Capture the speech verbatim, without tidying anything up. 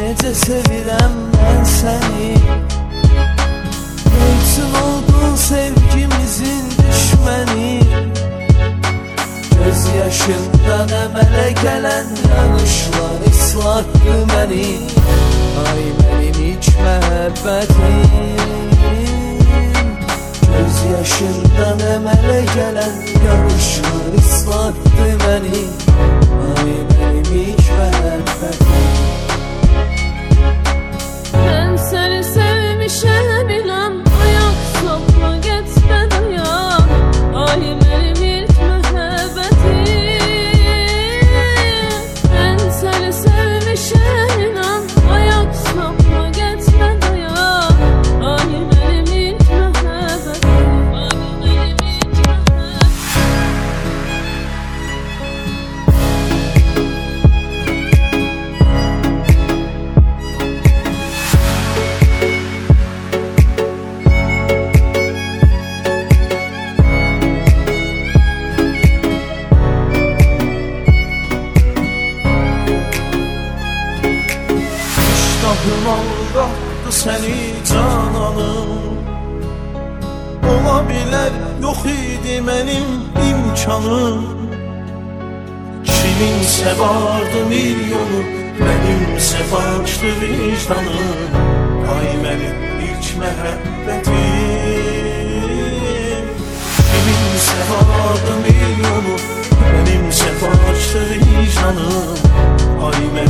necə sevirəm mən səni. Neyçin oldun sevgimizin düşməni. Göz yaşından əmələ gələn yanışlar ıslatdı məni. Ay mənim ilk məhəbbətim, göz yaşından əmələ gələn yanışlar ıslatdı məni. Ay mənim ilk məhəbbətim. Mən səni sevmişəm inan, ayaq sopla getmə dayan. Ay mənim ilk məhəbbətim. Mən səni sevmişəm inan, ayaq sopla getmə dayan. Ay mənim ilk məhəbbətim. Ay mənim ilk məhəbbətim. İştahım aldattı səni cananım. Ola bilər yox idi mənim imkanım. Kiminsə vardı milyonu, mənimsə façdı vicdanım. Ay mənim ilk məhəbbətim. Kiminsə vardı milyonu, mənimsə façdı vicdanım. Ay mənim